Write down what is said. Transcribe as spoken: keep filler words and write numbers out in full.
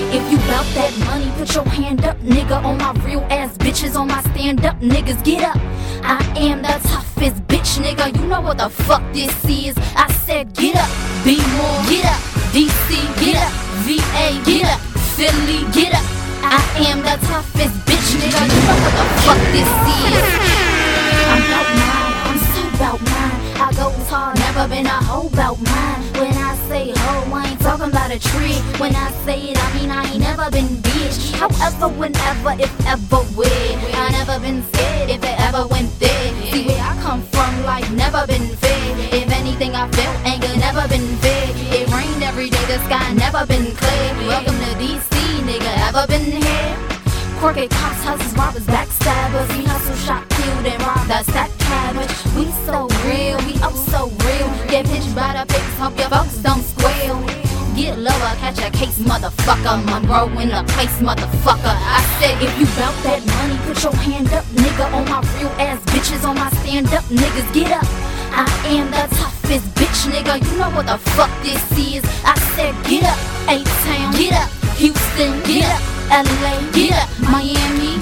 if you bout that money, put your hand up, nigga. On my real ass bitches, on my stand up niggas, get up. I am the toughest bitch, nigga. You know what the fuck this is. I said get up, be more, get up. D C, get up. V A, get up. Philly, get up. I am the toughest bitch, nigga. You know what the fuck this is. I'm bout mine, I'm so bout mine. I go hard, never been a hoe bout mine. When I say hoe, I ain't talking about a tree. When I say it, I mean I ain't never been bitch. However, whenever, if ever will, I never been scared if it ever went there. See where I come from, like never been fair. If anything I felt, anger never been fair. It rained every day, the sky never been clear. Welcome to D C, nigga, ever been here? Crooked cops, hustlers, robbers, backstabbers. We hustle, shot, killed, and robbed us that cabbage. We so real, we oh so real. Get pinched by the face, hope your folks don't squeal. Get lower, catch a case, motherfucker. Monroe in the place, motherfucker. I said if you bout that money, put your hand up, nigga. On my real ass bitches, on my stand up niggas, get up. I am the toughest bitch, nigga. You know what the fuck this is. I said get up, A-Town, get up. Houston, get up. L A, get up. Miami,